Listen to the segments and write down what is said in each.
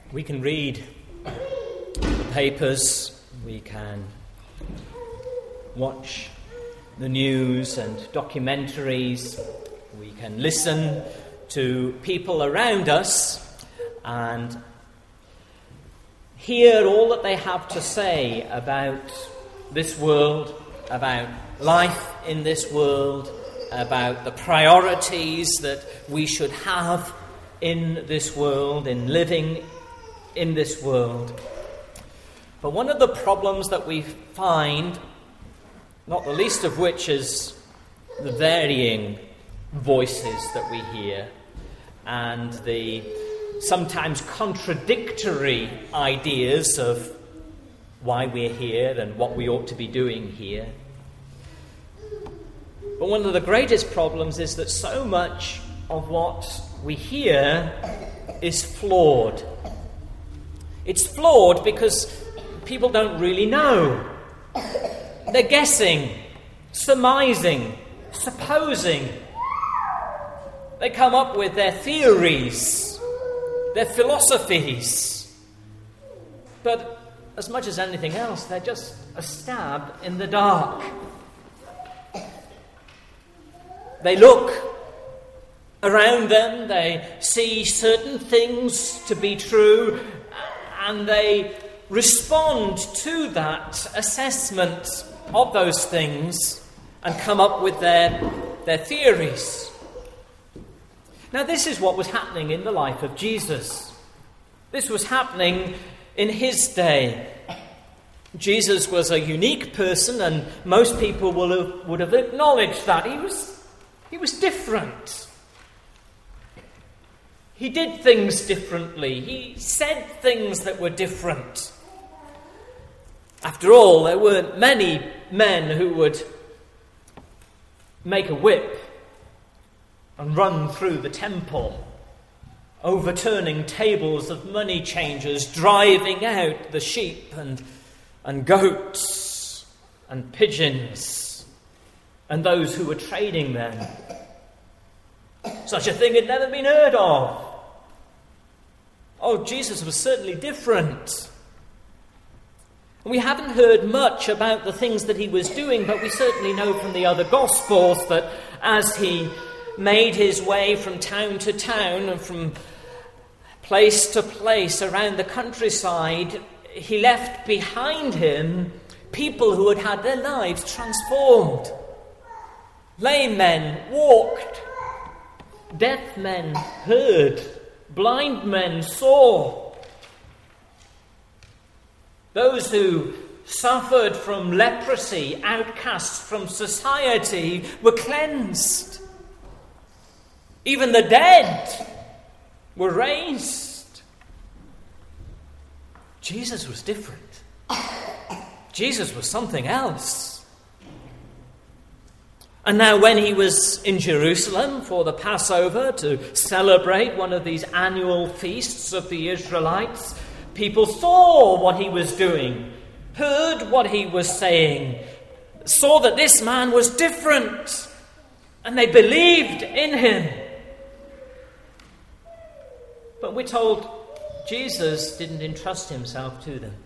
We can read the papers, we can watch the news and documentaries, we can listen to people around us and hear all that they have to say about this world, about life in this world, about the priorities that we should have in this world, in living in this world. But one of the problems that we find, not the least of which is the varying voices that we hear and the sometimes contradictory ideas of why we're here and what we ought to be doing here. But one of the greatest problems is that so much of what we hear is flawed. It's flawed because people don't really know. They're guessing, surmising, supposing. They come up with their theories, their philosophies. But as much as anything else, they're just a stab in the dark. They look around them, they see certain things to be true, and they respond to that assessment of those things and come up with their theories. Now, this is what was happening in the life of Jesus. This was happening in his day. Jesus was a unique person, and most people would have acknowledged that. He was different. He did things differently. He said things that were different. After all, there weren't many men who would make a whip and run through the temple, overturning tables of money changers, driving out the sheep and goats and pigeons and those who were trading them. Such a thing had never been heard of. Oh, Jesus was certainly different. We haven't heard much about the things that he was doing, but we certainly know from the other Gospels that as he made his way from town to town and from place to place around the countryside, he left behind him people who had had their lives transformed. Lame men walked, deaf men heard, blind men saw. Those who suffered from leprosy, outcasts from society, were cleansed. Even the dead were raised. Jesus was different. Jesus was something else. And now when he was in Jerusalem for the Passover to celebrate one of these annual feasts of the Israelites, people saw what he was doing, heard what he was saying, saw that this man was different, and they believed in him. But we're told Jesus didn't entrust himself to them.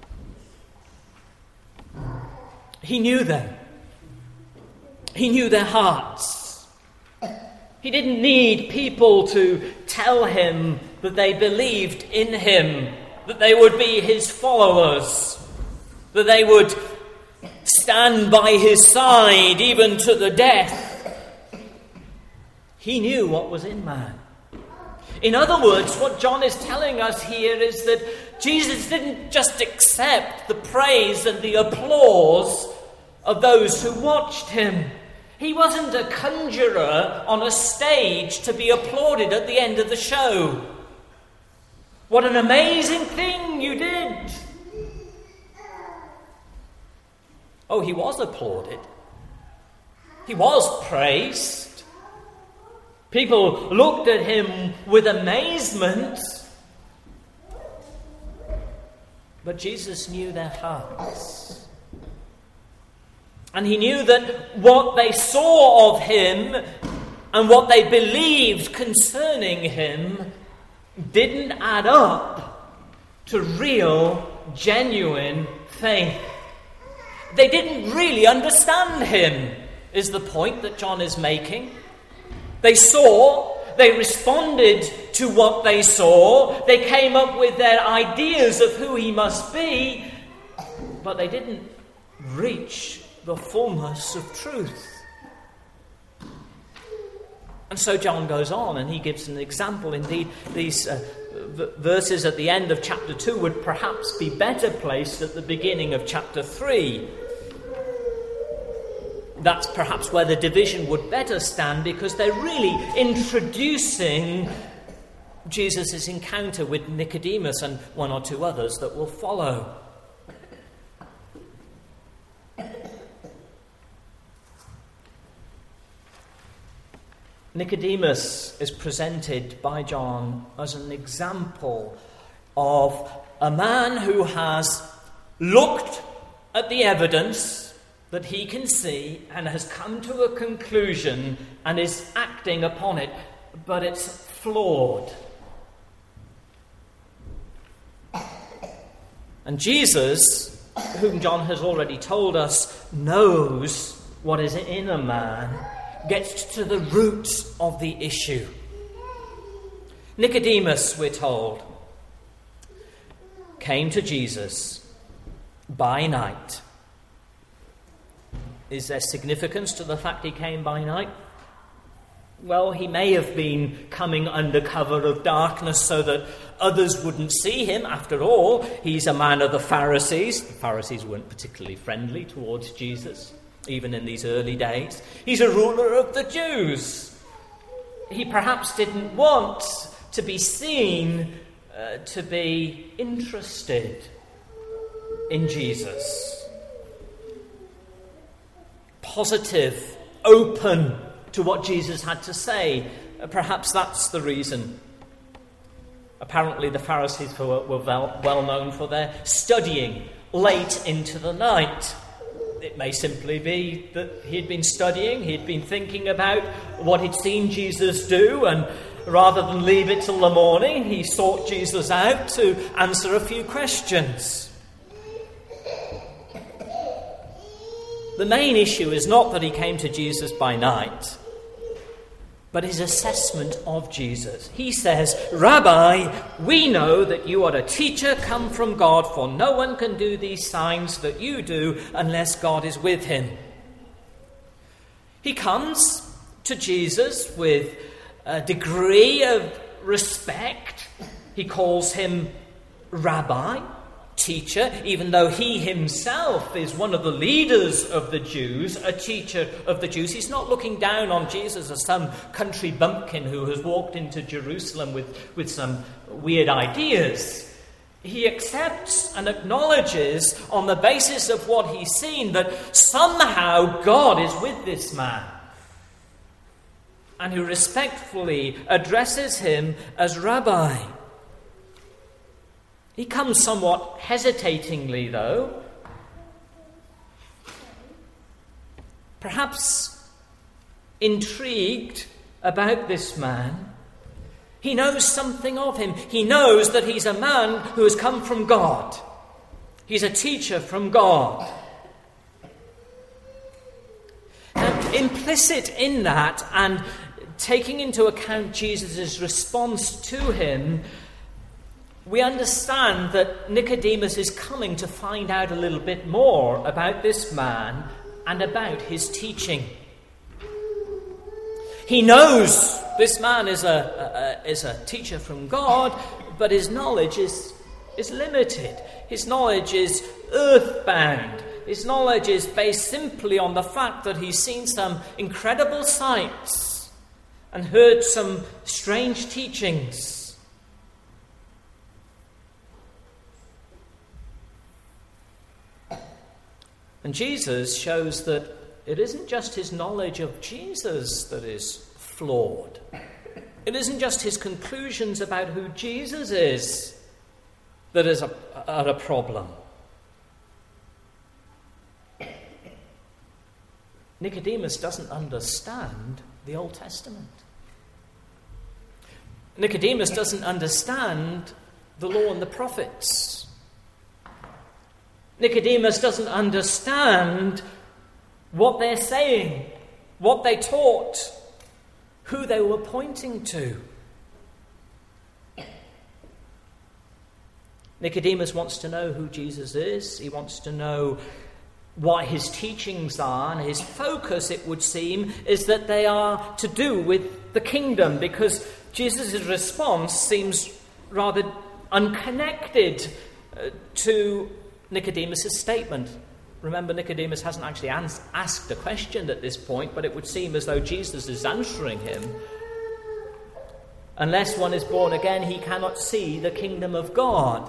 He knew them. He knew their hearts. He didn't need people to tell him that they believed in him, that they would be his followers, that they would stand by his side even to the death. He knew what was in man. In other words, what John is telling us here is that Jesus didn't just accept the praise and the applause of those who watched him. He wasn't a conjurer on a stage to be applauded at the end of the show. What an amazing thing you did! Oh, he was applauded. He was praised. People looked at him with amazement. But Jesus knew their hearts. And he knew that what they saw of him and what they believed concerning him didn't add up to real, genuine faith. They didn't really understand him, is the point that John is making. They saw, they responded to what they saw, they came up with their ideas of who he must be, but they didn't reach the fullness of truth. And so John goes on and he gives an example. Indeed, these verses at the end of chapter 2 would perhaps be better placed at the beginning of chapter 3. That's perhaps where the division would better stand, because they're really introducing Jesus' encounter with Nicodemus and one or two others that will follow. Nicodemus is presented by John as an example of a man who has looked at the evidence that he can see and has come to a conclusion and is acting upon it, but it's flawed. And Jesus, whom John has already told us, knows what is in a man, gets to the roots of the issue. Nicodemus, we're told, came to Jesus by night. Is there significance to the fact he came by night? Well, he may have been coming under cover of darkness so that others wouldn't see him. After all, he's a man of the Pharisees. The Pharisees weren't particularly friendly towards Jesus, even in these early days. He's a ruler of the Jews. He perhaps didn't want to be seen to be interested in Jesus. Positive, open to what Jesus had to say. Perhaps that's the reason. Apparently the Pharisees were well known for their studying late into the night. It may simply be that he'd been studying, he'd been thinking about what he'd seen Jesus do, and rather than leave it till the morning, he sought Jesus out to answer a few questions. The main issue is not that he came to Jesus by night, but his assessment of Jesus. He says, "Rabbi, we know that you are a teacher come from God, for no one can do these signs that you do unless God is with him." He comes to Jesus with a degree of respect. He calls him Rabbi, teacher, even though he himself is one of the leaders of the Jews, a teacher of the Jews. He's not looking down on Jesus as some country bumpkin who has walked into Jerusalem with some weird ideas. He accepts and acknowledges, on the basis of what he's seen, that somehow God is with this man, and who respectfully addresses him as Rabbi. He comes somewhat hesitatingly, though, perhaps intrigued about this man. He knows something of him. He knows that he's a man who has come from God. He's a teacher from God. Now, implicit in that, and taking into account Jesus' response to him, we understand that Nicodemus is coming to find out a little bit more about this man and about his teaching. He knows this man is a teacher from God, but his knowledge is limited. His knowledge is earthbound. His knowledge is based simply on the fact that he's seen some incredible sights and heard some strange teachings. And Jesus shows that it isn't just his knowledge of Jesus that is flawed. It isn't just his conclusions about who Jesus is that is a problem. Nicodemus doesn't understand the Old Testament. Nicodemus doesn't understand the law and the prophets. Nicodemus doesn't understand what they're saying, what they taught, who they were pointing to. Nicodemus wants to know who Jesus is. He wants to know what his teachings are, and his focus, it would seem, is that they are to do with the kingdom, because Jesus' response seems rather unconnected to Nicodemus' statement. Remember, Nicodemus hasn't actually asked a question at this point, but it would seem as though Jesus is answering him. Unless one is born again, he cannot see the kingdom of God.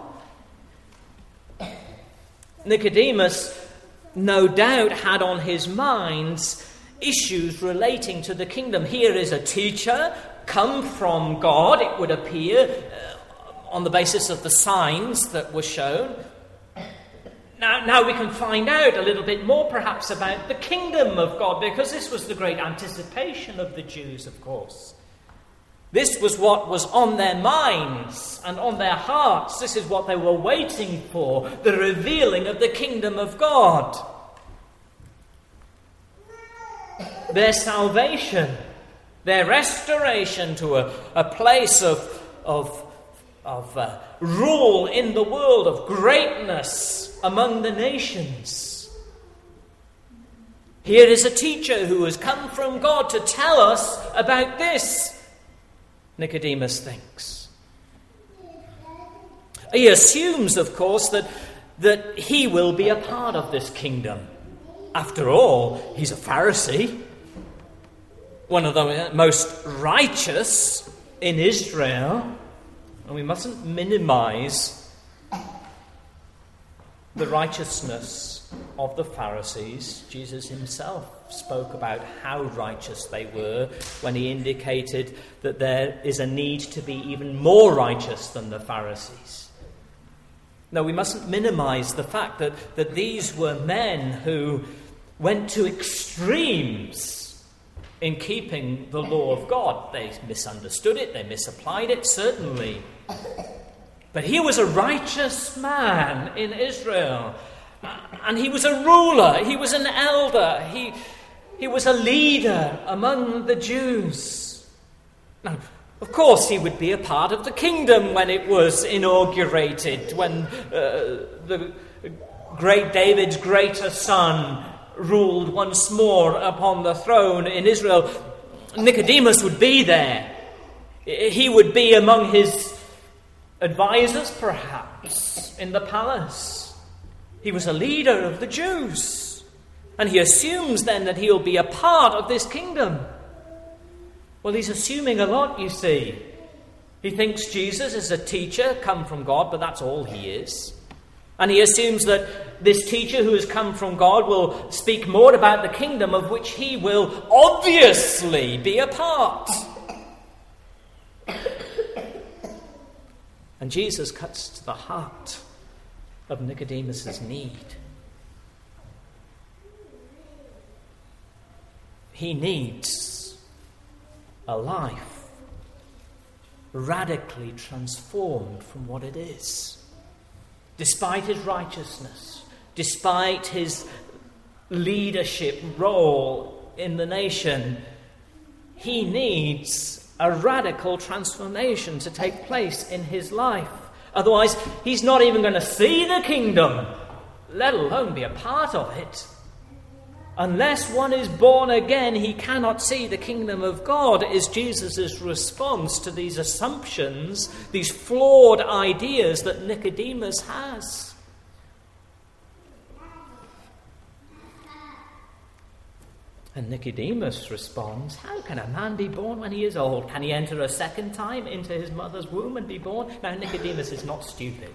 Nicodemus, no doubt, had on his mind issues relating to the kingdom. Here is a teacher come from God, it would appear, on the basis of the signs that were shown. Now we can find out a little bit more perhaps about the kingdom of God, because this was the great anticipation of the Jews, of course. This was what was on their minds and on their hearts. This is what they were waiting for, the revealing of the kingdom of God. Their salvation, their restoration to a place of rule in the world, of greatness among the nations. Here is a teacher who has come from God to tell us about this, Nicodemus thinks. He assumes, of course, that he will be a part of this kingdom. After all, he's a Pharisee, one of the most righteous in Israel, and we mustn't minimize the righteousness of the Pharisees. Jesus himself spoke about how righteous they were when he indicated that there is a need to be even more righteous than the Pharisees. Now, we mustn't minimize the fact that these were men who went to extremes in keeping the law of God. They misunderstood it, they misapplied it, certainly. But he was a righteous man in Israel. And he was a ruler, he was an elder, he was a leader among the Jews. Now, of course, he would be a part of the kingdom when it was inaugurated, when the great David's greater son ruled once more upon the throne in Israel. Nicodemus would be there. He would be among his advisors, perhaps, in the palace. He was a leader of the Jews. And he assumes then that he'll be a part of this kingdom. Well, he's assuming a lot, you see. He thinks Jesus is a teacher come from God, but that's all he is. And he assumes that this teacher who has come from God will speak more about the kingdom of which he will obviously be a part. And Jesus cuts to the heart of Nicodemus' need. He needs a life radically transformed from what it is. Despite his righteousness, despite his leadership role in the nation, he needs a radical transformation to take place in his life. Otherwise, he's not even going to see the kingdom, let alone be a part of it. Unless one is born again, he cannot see the kingdom of God, is Jesus' response to these assumptions, these flawed ideas that Nicodemus has. And Nicodemus responds, how can a man be born when he is old? Can he enter a second time into his mother's womb and be born? Now, Nicodemus is not stupid.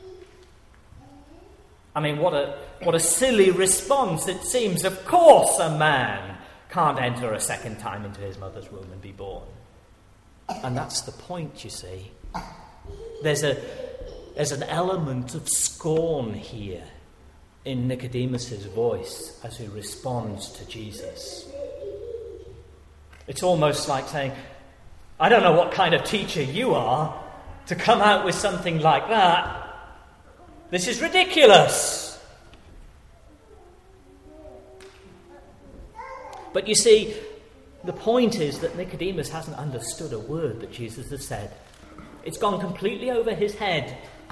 I mean, what a silly response it seems. Of course a man can't enter a second time into his mother's womb and be born. And that's the point, you see. There's an element of scorn here in Nicodemus' voice as he responds to Jesus. It's almost like saying, I don't know what kind of teacher you are, to come out with something like that. This is ridiculous. But you see, the point is that Nicodemus hasn't understood a word that Jesus has said. It's gone completely over his head.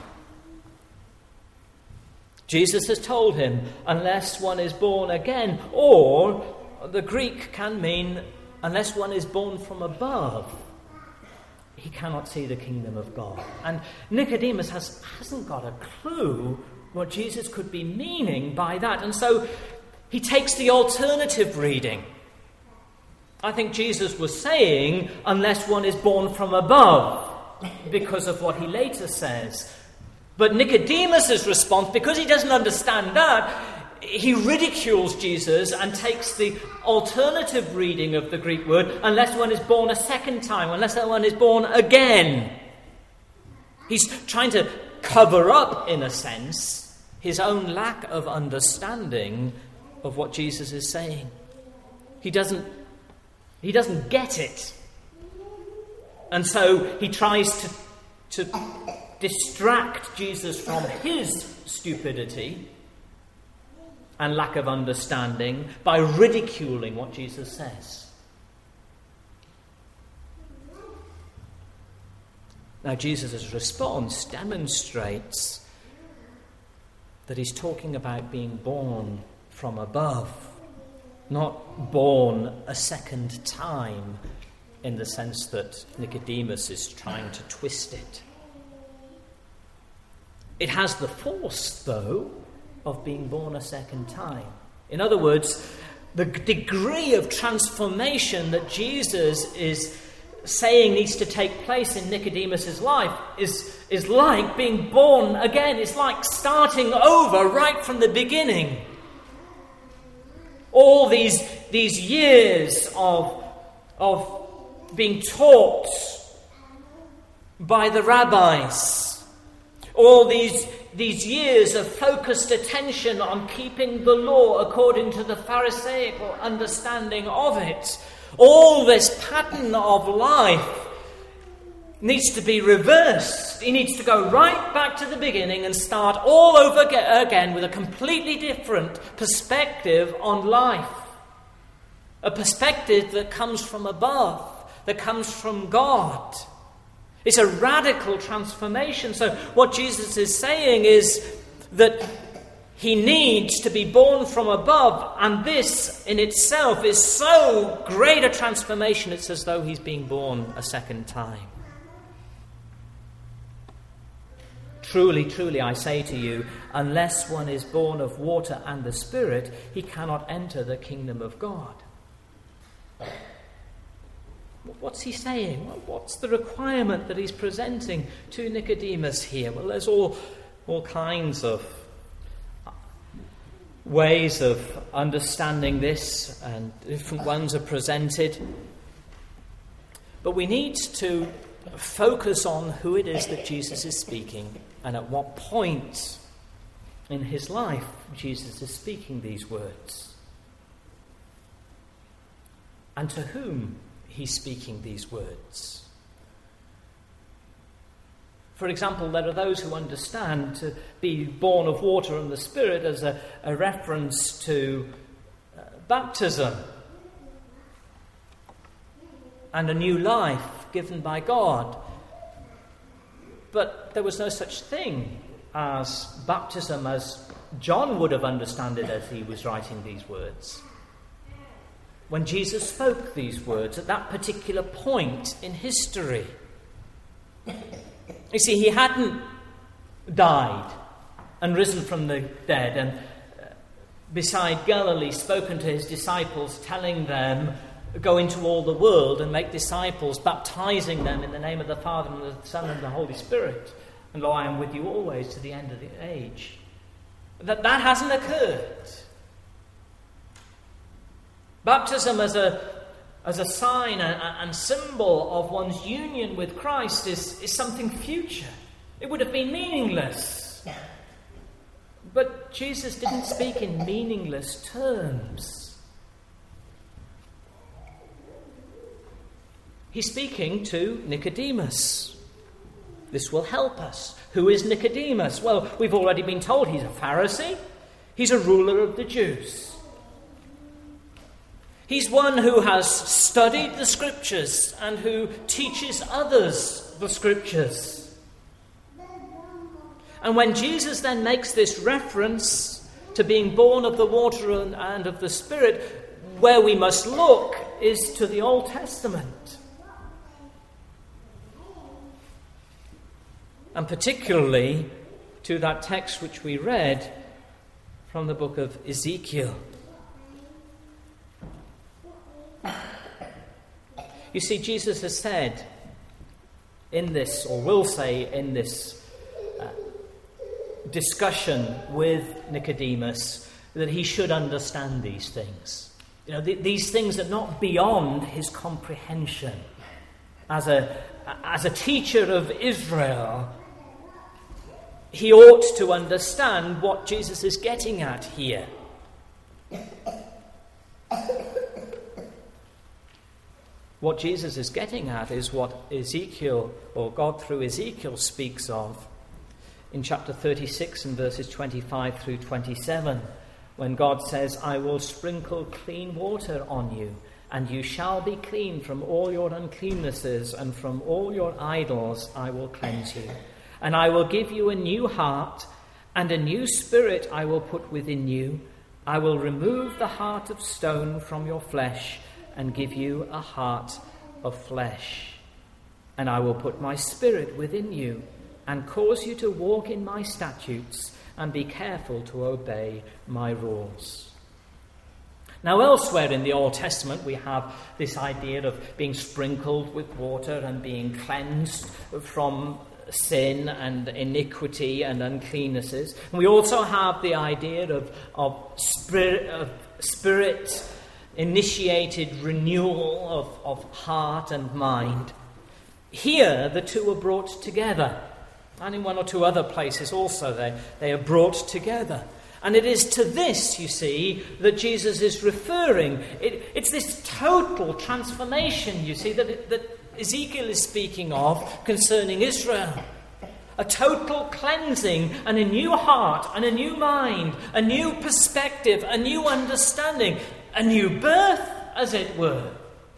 Jesus has told him, unless one is born again, or the Greek can mean, unless one is born from above, he cannot see the kingdom of God. And Nicodemus hasn't got a clue what Jesus could be meaning by that. And so he takes the alternative reading. I think Jesus was saying, unless one is born from above, because of what he later says. But Nicodemus' response, because he doesn't understand that, he ridicules Jesus and takes the alternative reading of the Greek word, unless one is born a second time, unless one is born again. He's trying to cover up, in a sense, his own lack of understanding of what Jesus is saying. He doesn't get it. And so he tries to distract Jesus from his stupidity and lack of understanding by ridiculing what Jesus says. Now, Jesus' response demonstrates that he's talking about being born from above, not born a second time in the sense that Nicodemus is trying to twist it. It has the force, though, of being born a second time. In other words, the degree of transformation that Jesus is saying needs to take place in Nicodemus' life is like being born again. It's like starting over right from the beginning. All these years of being taught by the rabbis, all these years of focused attention on keeping the law according to the Pharisaical understanding of it, all this pattern of life needs to be reversed. He needs to go right back to the beginning and start all over again with a completely different perspective on life. A perspective that comes from above, that comes from God. It's a radical transformation. So what Jesus is saying is that he needs to be born from above, and this in itself is so great a transformation, it's as though he's being born a second time. Truly, truly, I say to you, unless one is born of water and the Spirit, he cannot enter the kingdom of God. What's he saying? What's the requirement that he's presenting to Nicodemus here? Well, there's all kinds of ways of understanding this, and different ones are presented. But we need to focus on who it is that Jesus is speaking and at what point in his life Jesus is speaking these words, and to whom he's speaking these words. For example, there are those who understand to be born of water and the Spirit as a reference to baptism and a new life given by God. But there was no such thing as baptism as John would have understood it as he was writing these words. When Jesus spoke these words at that particular point in history. You see, he hadn't died and risen from the dead and beside Galilee spoken to his disciples, telling them, go into all the world and make disciples, baptizing them in the name of the Father and the Son and the Holy Spirit. And lo, I am with you always to the end of the age. That hasn't occurred. Baptism as a sign and symbol of one's union with Christ is something future. It would have been meaningless. But Jesus didn't speak in meaningless terms. He's speaking to Nicodemus. This will help us. Who is Nicodemus? Well, we've already been told he's a Pharisee. He's a ruler of the Jews. He's one who has studied the Scriptures and who teaches others the Scriptures. And when Jesus then makes this reference to being born of the water and of the Spirit, where we must look is to the Old Testament. And particularly to that text which we read from the book of Ezekiel. You see, Jesus has said in this, or will say in this discussion with Nicodemus, that he should understand these things. You know, these things are not beyond his comprehension. As a teacher of Israel, he ought to understand what Jesus is getting at here. What Jesus is getting at is what Ezekiel, or God through Ezekiel, speaks of in chapter 36 and verses 25 through 27, when God says, I will sprinkle clean water on you, and you shall be clean from all your uncleannesses, and from all your idols I will cleanse you. And I will give you a new heart, and a new spirit I will put within you. I will remove the heart of stone from your flesh, and give you a heart of flesh. And I will put my spirit within you, and cause you to walk in my statutes, and be careful to obey my rules. Now, elsewhere in the Old Testament, we have this idea of being sprinkled with water and being cleansed from sin and iniquity and uncleannesses. And we also have the idea of spirit-initiated renewal of heart and mind. Here, the two are brought together. And in one or two other places also they are brought together. And it is to this, you see, that Jesus is referring. It's this total transformation, you see, that Ezekiel is speaking of concerning Israel. A total cleansing and a new heart and a new mind, a new perspective, a new understanding, a new birth, as it were.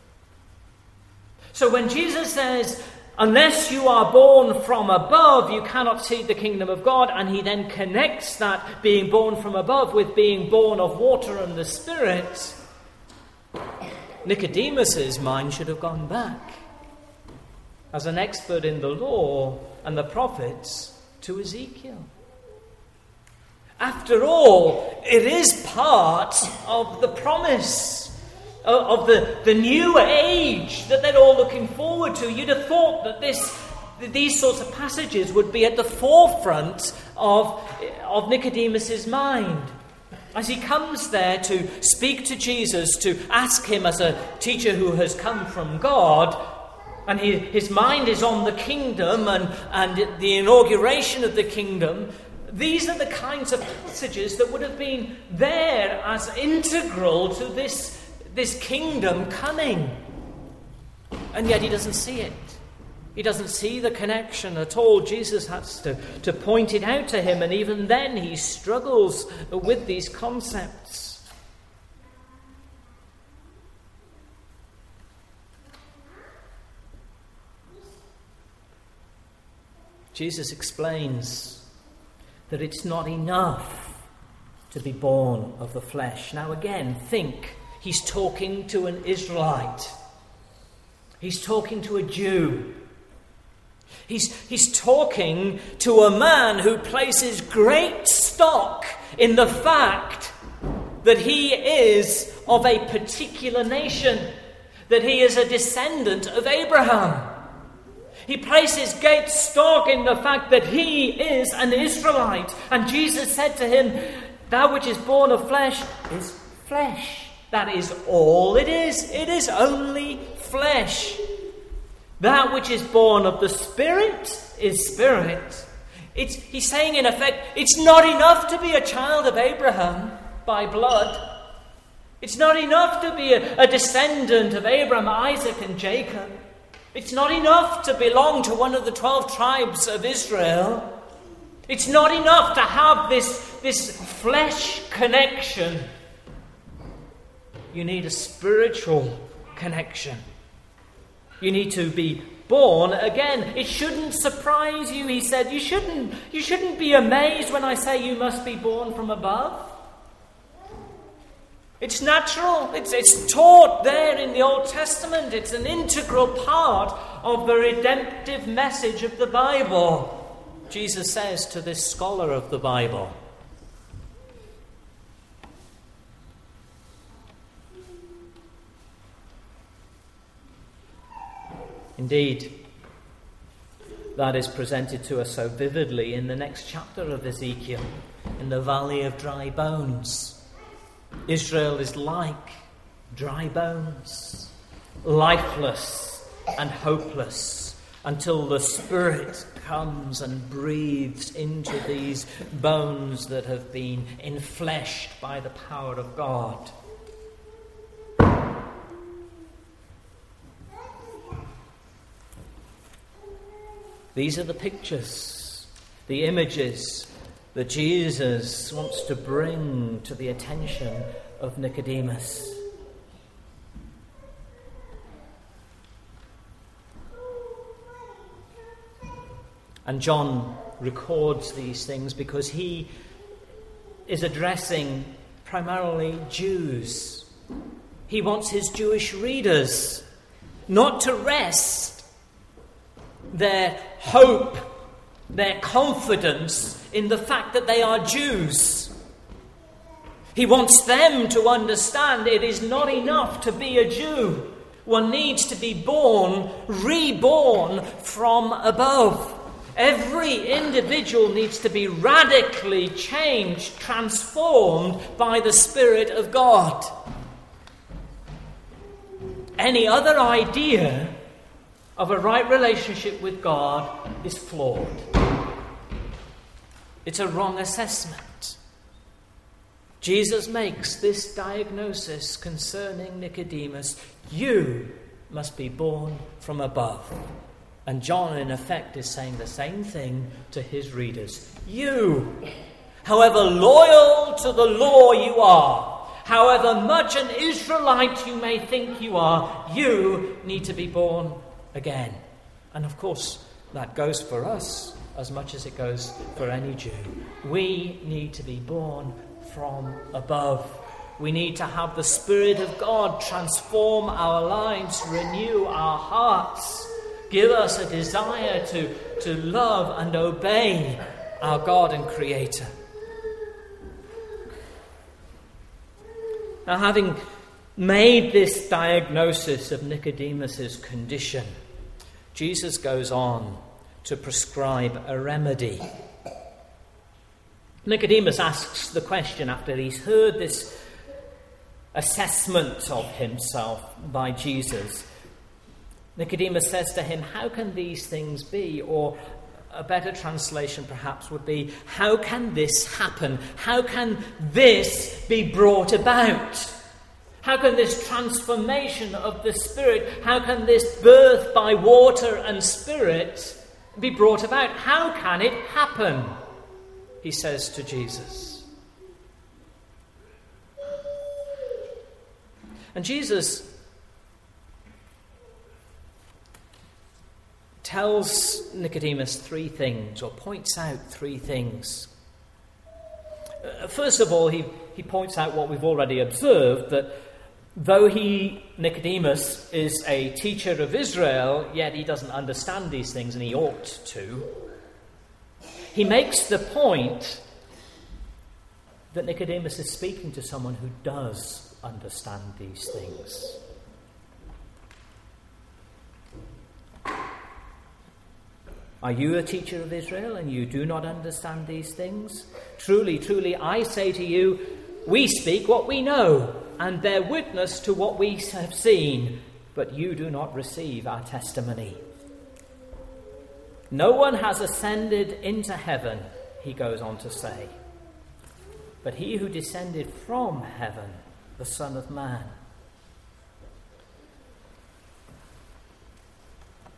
So when Jesus says, unless you are born from above, you cannot see the kingdom of God, and he then connects that being born from above with being born of water and the Spirit, Nicodemus's mind should have gone back, as an expert in the law and the prophets, to Ezekiel. After all, it is part of the promise of the new age that they're all looking forward to. You'd have thought that these sorts of passages would be at the forefront of Nicodemus's mind. As he comes there to speak to Jesus, to ask him as a teacher who has come from God, and his mind is on the kingdom and the inauguration of the kingdom. These are the kinds of passages that would have been there as integral to this kingdom coming. And yet he doesn't see it. He doesn't see the connection at all. Jesus has to point it out to him, and even then he struggles with these concepts. Jesus explains that it's not enough to be born of the flesh. Now again, think, he's talking to an Israelite. He's talking to a Jew. He's talking to a man who places great stock in the fact that he is of a particular nation, that he is a descendant of Abraham. He places great stock in the fact that he is an Israelite. And Jesus said to him, that which is born of flesh is flesh. That is all it is. It is only flesh. That which is born of the Spirit is spirit. He's saying, in effect, it's not enough to be a child of Abraham by blood. It's not enough to be a descendant of Abraham, Isaac, and Jacob. It's not enough to belong to one of the 12 tribes of Israel. It's not enough to have this flesh connection. You need a spiritual connection. You need to be born again. It shouldn't surprise you, he said. You shouldn't be amazed when I say you must be born from above. It's natural. It's taught there in the Old Testament. It's an integral part of the redemptive message of the Bible. Jesus says to this scholar of the Bible. Indeed, that is presented to us so vividly in the next chapter of Ezekiel, in the Valley of Dry Bones. Israel is like dry bones, lifeless and hopeless, until the Spirit comes and breathes into these bones that have been enfleshed by the power of God. These are the pictures, the images that Jesus wants to bring to the attention of Nicodemus. And John records these things because he is addressing primarily Jews. He wants his Jewish readers not to rest their hope, their confidence in the fact that they are Jews. He wants them to understand it is not enough to be a Jew. One needs to be born, reborn from above. Every individual needs to be radically changed, transformed by the Spirit of God. Any other idea of a right relationship with God is flawed. It's a wrong assessment. Jesus makes this diagnosis concerning Nicodemus. You must be born from above. And John, in effect, is saying the same thing to his readers. You, however loyal to the law you are, however much an Israelite you may think you are, you need to be born again. And of course, that goes for us as much as it goes for any Jew. We need to be born from above. We need to have the Spirit of God transform our lives, renew our hearts, give us a desire to love and obey our God and Creator. Now, having made this diagnosis of Nicodemus's condition, Jesus goes on to prescribe a remedy. Nicodemus asks the question after he's heard this assessment of himself by Jesus. Nicodemus says to him, "How can these things be?" Or a better translation perhaps would be, "How can this happen? How can this be brought about? How can this transformation of the Spirit, how can this birth by water and Spirit be brought about? How can it happen?" He says to Jesus. And Jesus tells Nicodemus three things, or points out three things. First of all, he points out what we've already observed, that though Nicodemus, is a teacher of Israel, yet he doesn't understand these things, and he ought to. He makes the point that Nicodemus is speaking to someone who does understand these things. Are you a teacher of Israel and you do not understand these things? Truly, truly, I say to you, we speak what we know and bear witness to what we have seen, but you do not receive our testimony. No one has ascended into heaven, he goes on to say, but he who descended from heaven, the Son of Man.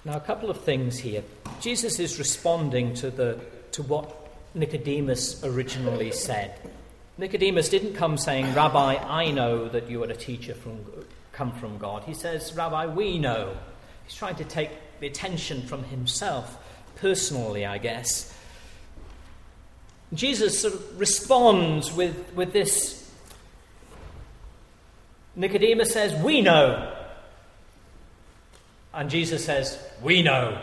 Now, a couple of things here. Jesus is responding to what Nicodemus originally said. Nicodemus didn't come saying, "Rabbi, I know that you are a teacher come from God." He says, "Rabbi, we know." He's trying to take the attention from himself, personally, I guess. Jesus sort of responds with this. Nicodemus says, "We know." And Jesus says, "We know."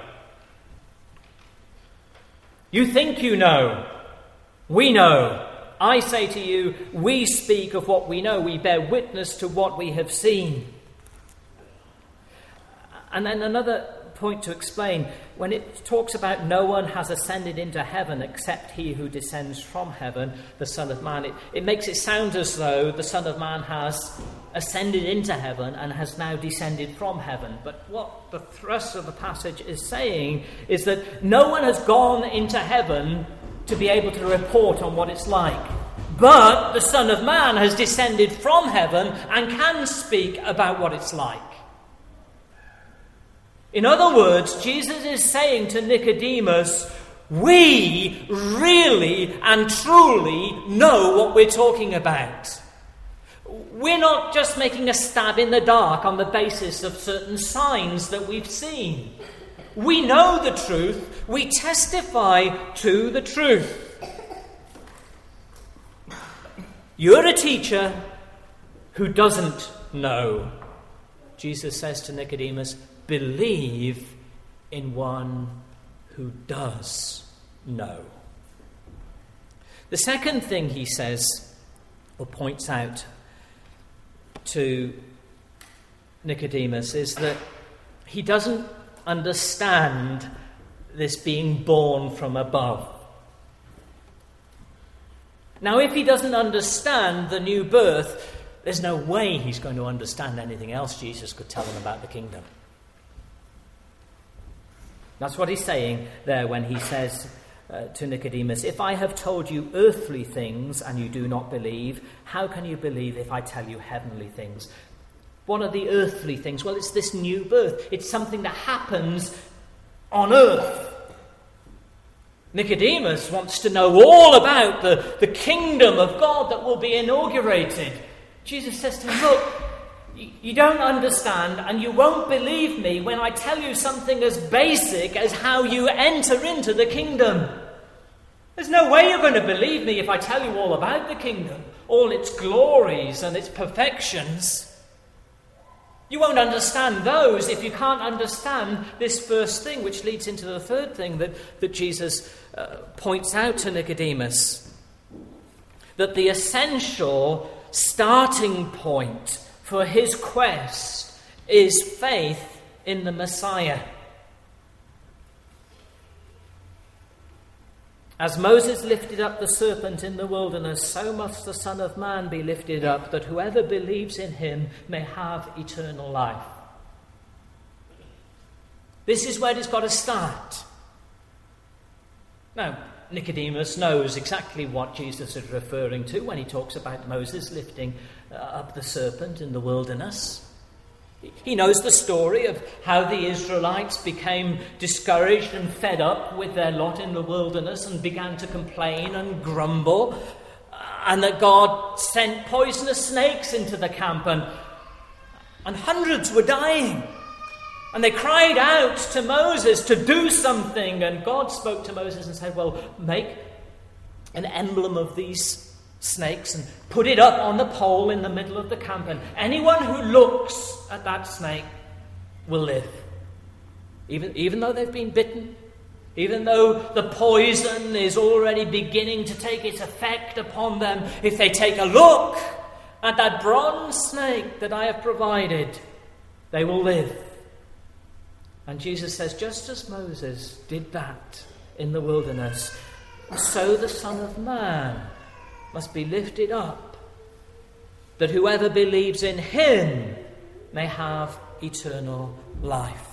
You think you know. We know. I say to you, we speak of what we know. We bear witness to what we have seen. And then another point to explain, when it talks about no one has ascended into heaven except he who descends from heaven, the Son of Man, it makes it sound as though the Son of Man has ascended into heaven and has now descended from heaven. But what the thrust of the passage is saying is that no one has gone into heaven to be able to report on what it's like. But the Son of Man has descended from heaven and can speak about what it's like. In other words, Jesus is saying to Nicodemus, we really and truly know what we're talking about. We're not just making a stab in the dark on the basis of certain signs that we've seen. We know the truth. We testify to the truth. You're a teacher who doesn't know. Jesus says to Nicodemus, believe in one who does know. The second thing he says, or points out to Nicodemus, is that he doesn't understand this being born from above. Now, if he doesn't understand the new birth, there's no way he's going to understand anything else Jesus could tell him about the kingdom. That's what he's saying there when he says to Nicodemus, if I have told you earthly things and you do not believe, how can you believe if I tell you heavenly things? What are the earthly things? Well, it's this new birth. It's something that happens on earth. Nicodemus wants to know all about the kingdom of God that will be inaugurated. Jesus says to him, look, you don't understand and you won't believe me when I tell you something as basic as how you enter into the kingdom. There's no way you're going to believe me if I tell you all about the kingdom, all its glories and its perfections. You won't understand those if you can't understand this first thing, which leads into the third thing that Jesus points out to Nicodemus. That the essential starting point for his quest is faith in the Messiah. As Moses lifted up the serpent in the wilderness, so must the Son of Man be lifted up, that whoever believes in him may have eternal life. This is where it's got to start. Now, Nicodemus knows exactly what Jesus is referring to when he talks about Moses lifting up the serpent in the wilderness. He knows the story of how the Israelites became discouraged and fed up with their lot in the wilderness and began to complain and grumble, and that God sent poisonous snakes into the camp and hundreds were dying. And they cried out to Moses to do something, and God spoke to Moses and said, well, make an emblem of these snakes and put it up on the pole in the middle of the camp, and anyone who looks at that snake will live. Even though they've been bitten, even though the poison is already beginning to take its effect upon them, if they take a look at that bronze snake that I have provided, they will live. And Jesus says, just as Moses did that in the wilderness, so the Son of Man must be lifted up, that whoever believes in him may have eternal life.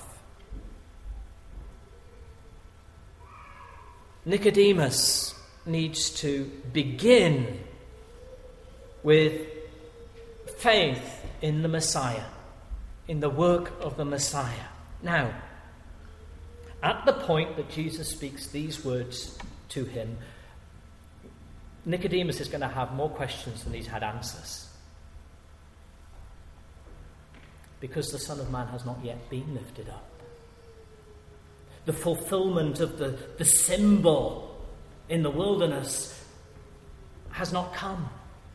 Nicodemus needs to begin with faith in the Messiah, in the work of the Messiah. Now, At the point that Jesus speaks these words to him, Nicodemus is going to have more questions than he's had answers. Because the Son of Man has not yet been lifted up. The fulfillment of the symbol in the wilderness has not come.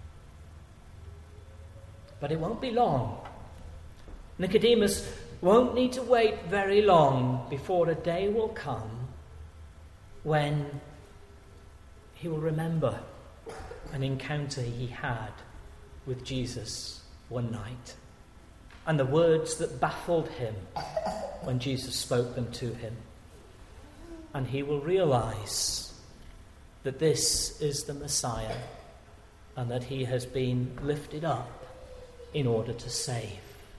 But it won't be long. Nicodemus won't need to wait very long before a day will come when he will remember an encounter he had with Jesus one night, and the words that baffled him when Jesus spoke them to him. And he will realize that this is the Messiah and that he has been lifted up in order to save.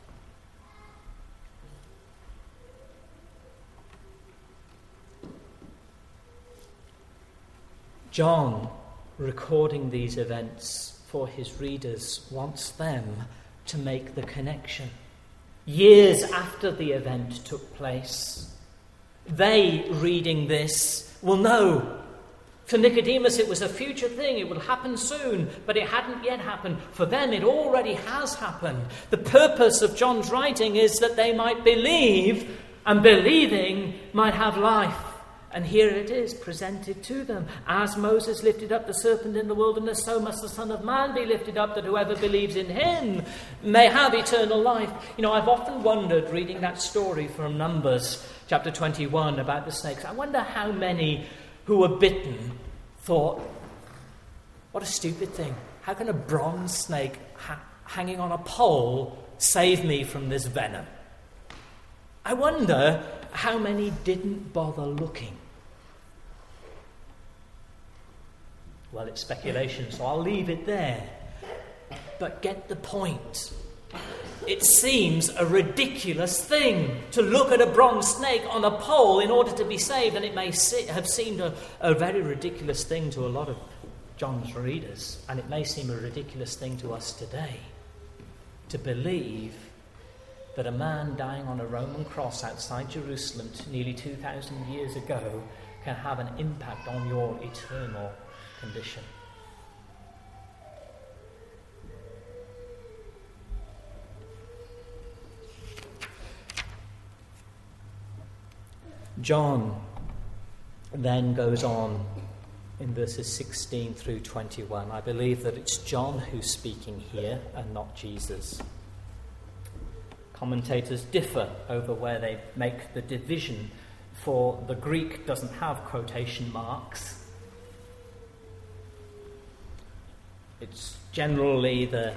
John, recording these events for his readers, wants them to make the connection. Years after the event took place, they, reading this, will know. For Nicodemus, it was a future thing. It would happen soon, but it hadn't yet happened. For them, it already has happened. The purpose of John's writing is that they might believe, and believing might have life. And here it is presented to them. As Moses lifted up the serpent in the wilderness, so must the Son of Man be lifted up, that whoever believes in him may have eternal life. You know, I've often wondered, reading that story from Numbers chapter 21 about the snakes, I wonder how many who were bitten thought, what a stupid thing. How can a bronze snake hanging on a pole save me from this venom? I wonder how many didn't bother looking. Well, it's speculation, so I'll leave it there. But get the point. It seems a ridiculous thing to look at a bronze snake on a pole in order to be saved, and it may have seemed a very ridiculous thing to a lot of John's readers, and it may seem a ridiculous thing to us today, to believe that a man dying on a Roman cross outside Jerusalem nearly 2,000 years ago can have an impact on your eternal condition. John then goes on in verses 16 through 21. I believe that it's John who's speaking here and not Jesus. Commentators differ over where they make the division, for the Greek doesn't have quotation marks. It's generally the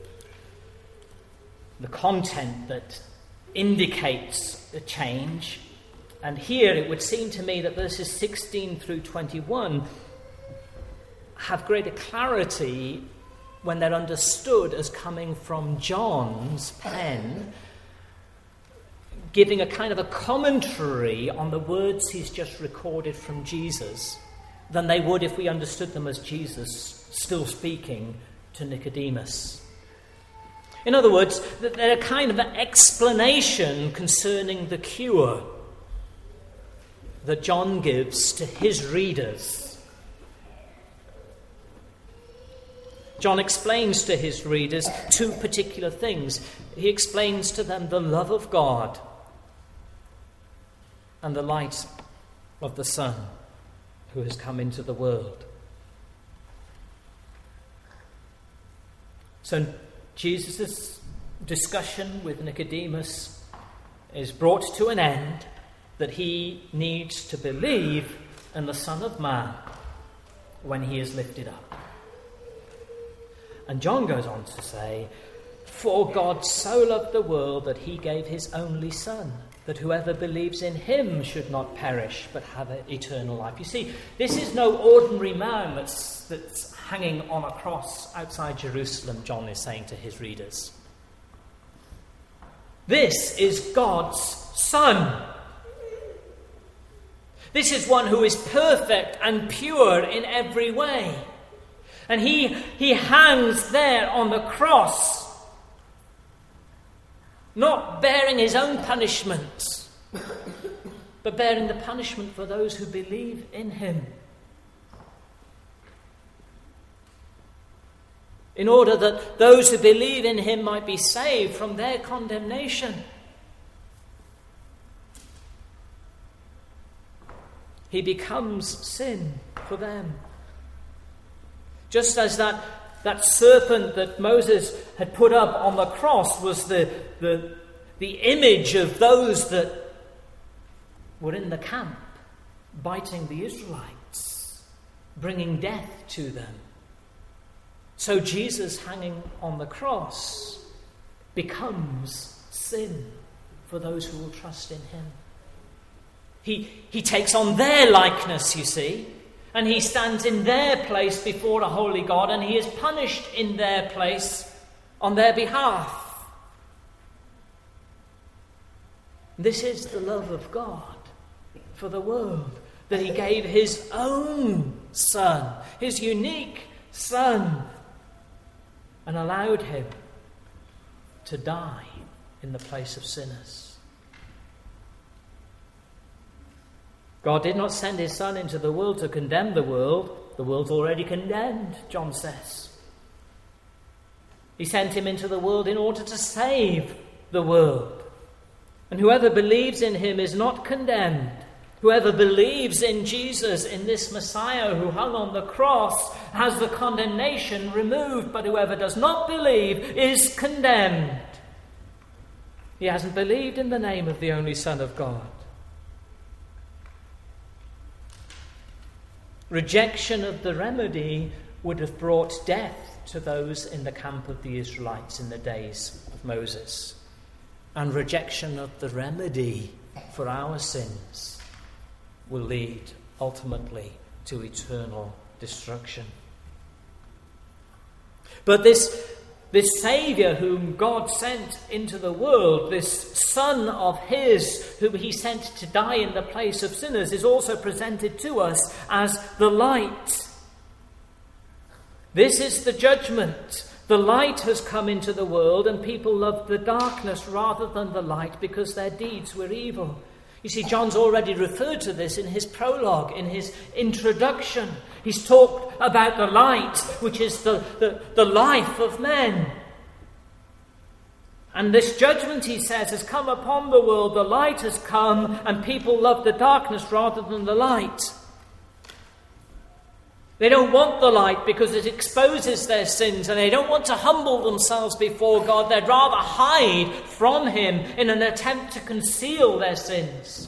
content that indicates a change. And here it would seem to me that verses 16 through 21 have greater clarity when they're understood as coming from John's pen, giving a kind of a commentary on the words he's just recorded from Jesus, than they would if we understood them as Jesus still speaking to Nicodemus. In other words, they're a kind of an explanation concerning the cure that John gives to his readers. John explains to his readers two particular things. He explains to them the love of God and the light of the Son who has come into the world. So Jesus' discussion with Nicodemus is brought to an end, that he needs to believe in the Son of Man when he is lifted up. And John goes on to say, "For God so loved the world that he gave his only Son, that whoever believes in him should not perish but have eternal life." You see, this is no ordinary man that's hanging on a cross outside Jerusalem, John is saying to his readers. This is God's Son. This is one who is perfect and pure in every way. And he hangs there on the cross, not bearing his own punishment, but bearing the punishment for those who believe in him. In order that those who believe in him might be saved from their condemnation. He becomes sin for them. Just as that serpent that Moses had put up on the cross was the image of those that were in the camp, biting the Israelites, bringing death to them. So Jesus hanging on the cross becomes sin for those who will trust in him. He takes on their likeness, you see, and he stands in their place before a holy God, and he is punished in their place on their behalf. This is the love of God for the world, that he gave his own Son, his unique Son, and allowed him to die in the place of sinners. God did not send his Son into the world to condemn the world. The world's already condemned, John says. He sent him into the world in order to save the world. And whoever believes in him is not condemned. Whoever believes in Jesus, in this Messiah who hung on the cross, has the condemnation removed, but whoever does not believe is condemned. He hasn't believed in the name of the only Son of God. Rejection of the remedy would have brought death to those in the camp of the Israelites in the days of Moses. And rejection of the remedy for our sins will lead ultimately to eternal destruction. But this Saviour whom God sent into the world, this Son of his whom he sent to die in the place of sinners, is also presented to us as the light. This is the judgment. The light has come into the world, and people loved the darkness rather than the light because their deeds were evil. You see, John's already referred to this in his prologue, in his introduction. He's talked about the light, which is the life of men. And this judgment, he says, has come upon the world. The light has come, and people love the darkness rather than the light. They don't want the light because it exposes their sins, and they don't want to humble themselves before God. They'd rather hide from him in an attempt to conceal their sins.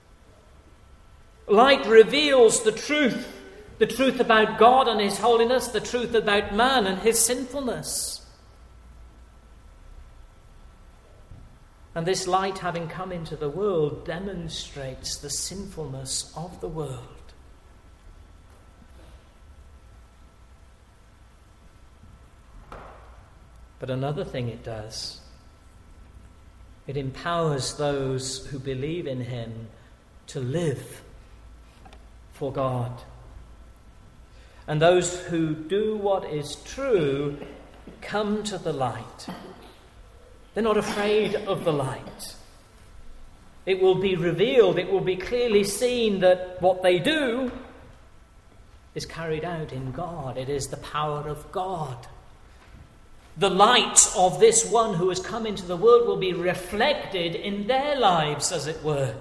Light reveals the truth about God and his holiness, the truth about man and his sinfulness. And this light, having come into the world, demonstrates the sinfulness of the world. But another thing it does, it empowers those who believe in him to live for God. And those who do what is true come to the light. They're not afraid of the light. It will be revealed, it will be clearly seen that what they do is carried out in God. It is the power of God. The light of this one who has come into the world will be reflected in their lives, as it were.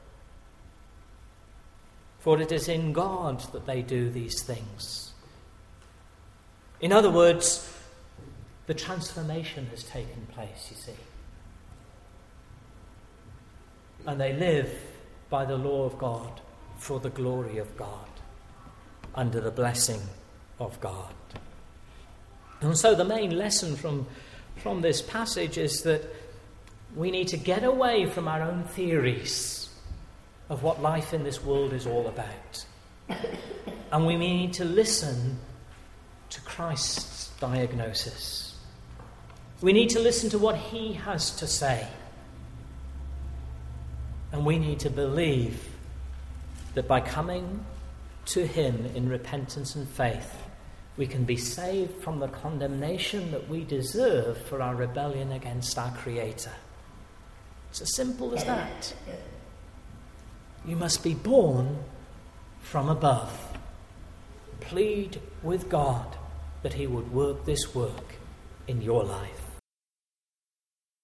For it is in God that they do these things. In other words, the transformation has taken place, you see. And they live by the law of God, for the glory of God, under the blessing of God. And so the main lesson from this passage is that we need to get away from our own theories of what life in this world is all about. And we need to listen to Christ's diagnosis. We need to listen to what he has to say. And we need to believe that by coming to him in repentance and faith, we can be saved from the condemnation that we deserve for our rebellion against our Creator. It's as simple as that. You must be born from above. Plead with God that he would work this work in your life.